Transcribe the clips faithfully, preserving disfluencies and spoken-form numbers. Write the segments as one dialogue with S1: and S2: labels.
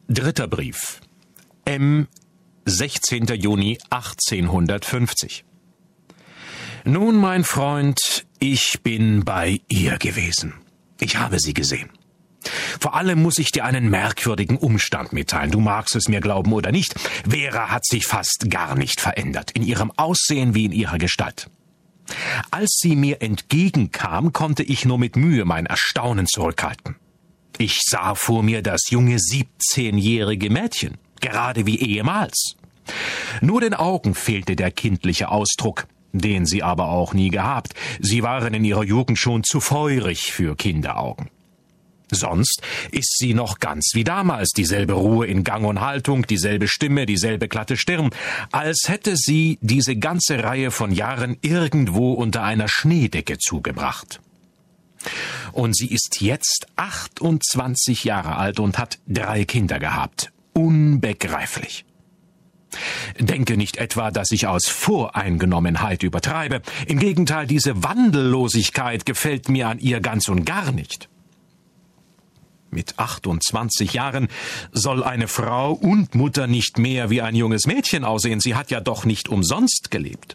S1: Dritter Brief. M. sechzehnter Juni achtzehnhundertfünfzig. Nun, mein Freund, ich bin bei ihr gewesen. Ich habe sie gesehen. Vor allem muss ich dir einen merkwürdigen Umstand mitteilen. Du magst es mir glauben oder nicht. Vera hat sich fast gar nicht verändert, in ihrem Aussehen wie in ihrer Gestalt. Als sie mir entgegenkam, konnte ich nur mit Mühe mein Erstaunen zurückhalten. Ich sah vor mir das junge siebzehnjährige Mädchen, gerade wie ehemals. Nur den Augen fehlte der kindliche Ausdruck, den sie aber auch nie gehabt. Sie waren in ihrer Jugend schon zu feurig für Kinderaugen. Sonst ist sie noch ganz wie damals, dieselbe Ruhe in Gang und Haltung, dieselbe Stimme, dieselbe glatte Stirn, als hätte sie diese ganze Reihe von Jahren irgendwo unter einer Schneedecke zugebracht. Und sie ist jetzt achtundzwanzig Jahre alt und hat drei Kinder gehabt. Unbegreiflich. Denke nicht etwa, dass ich aus Voreingenommenheit übertreibe. Im Gegenteil, diese Wandellosigkeit gefällt mir an ihr ganz und gar nicht. Mit achtundzwanzig Jahren soll eine Frau und Mutter nicht mehr wie ein junges Mädchen aussehen. Sie hat ja doch nicht umsonst gelebt.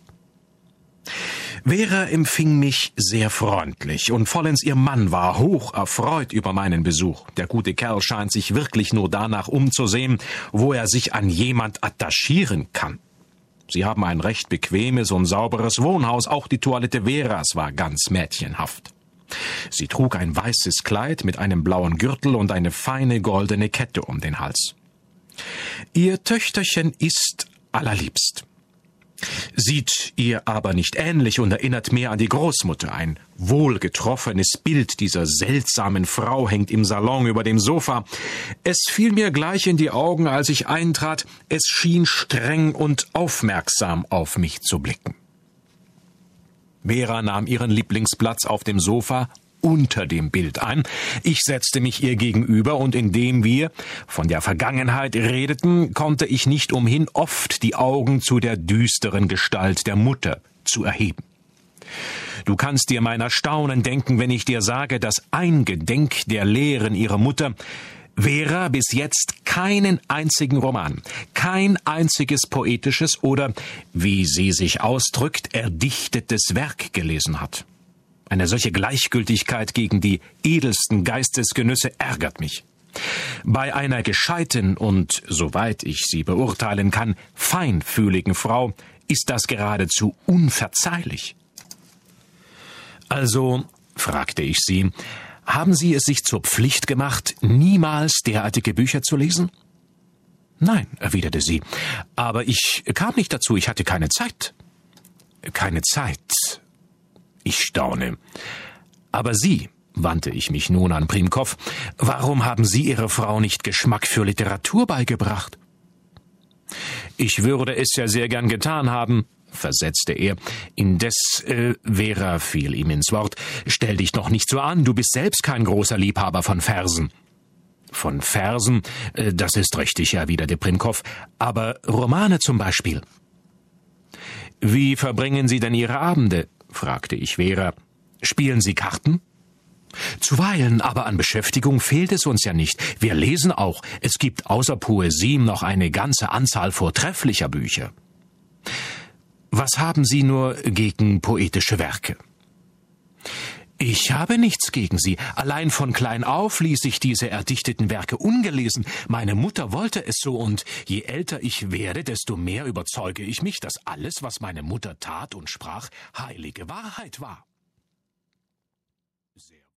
S1: Vera empfing mich sehr freundlich und vollends ihr Mann war hoch erfreut über meinen Besuch. Der gute Kerl scheint sich wirklich nur danach umzusehen, wo er sich an jemand attachieren kann. Sie haben ein recht bequemes und sauberes Wohnhaus, auch die Toilette Veras war ganz mädchenhaft. Sie trug ein weißes Kleid mit einem blauen Gürtel und eine feine goldene Kette um den Hals. Ihr Töchterchen ist allerliebst. Sieht ihr aber nicht ähnlich und erinnert mehr an die Großmutter. Ein wohlgetroffenes Bild dieser seltsamen Frau hängt im Salon über dem Sofa. Es fiel mir gleich in die Augen, als ich eintrat. Es schien streng und aufmerksam auf mich zu blicken. Vera nahm ihren Lieblingsplatz auf dem Sofa unter dem Bild ein. Ich setzte mich ihr gegenüber und indem wir von der Vergangenheit redeten, konnte ich nicht umhin, oft die Augen zu der düsteren Gestalt der Mutter zu erheben. Du kannst dir mein Erstaunen denken, wenn ich dir sage, dass eingedenk der Lehren ihrer Mutter Vera bis jetzt keinen einzigen Roman, kein einziges poetisches oder, wie sie sich ausdrückt, erdichtetes Werk gelesen hat. Eine solche Gleichgültigkeit gegen die edelsten Geistesgenüsse ärgert mich. Bei einer gescheiten und, soweit ich sie beurteilen kann, feinfühligen Frau ist das geradezu unverzeihlich. Also, fragte ich sie, haben Sie es sich zur Pflicht gemacht, niemals derartige Bücher zu lesen? Nein, erwiderte sie, aber ich kam nicht dazu, ich hatte keine Zeit. Keine Zeit? Ich staune. Aber Sie, wandte ich mich nun an Primkow, warum haben Sie Ihrer Frau nicht Geschmack für Literatur beigebracht? Ich würde es ja sehr gern getan haben, versetzte er. Indes, äh, Vera fiel ihm ins Wort. Stell dich doch nicht so an, du bist selbst kein großer Liebhaber von Versen. Von Versen, äh, das ist richtig, erwiderte Primkow, aber Romane zum Beispiel. Wie verbringen Sie denn Ihre Abende? Fragte ich Vera. Spielen Sie Karten? Zuweilen, aber an Beschäftigung fehlt es uns ja nicht. Wir lesen auch. Es gibt außer Poesie noch eine ganze Anzahl vortrefflicher Bücher. Was haben Sie nur gegen poetische Werke? Ich habe nichts gegen sie. Allein von klein auf ließ ich diese erdichteten Werke ungelesen. Meine Mutter wollte es so, und je älter ich werde, desto mehr überzeuge ich mich, dass alles, was meine Mutter tat und sprach, heilige Wahrheit war.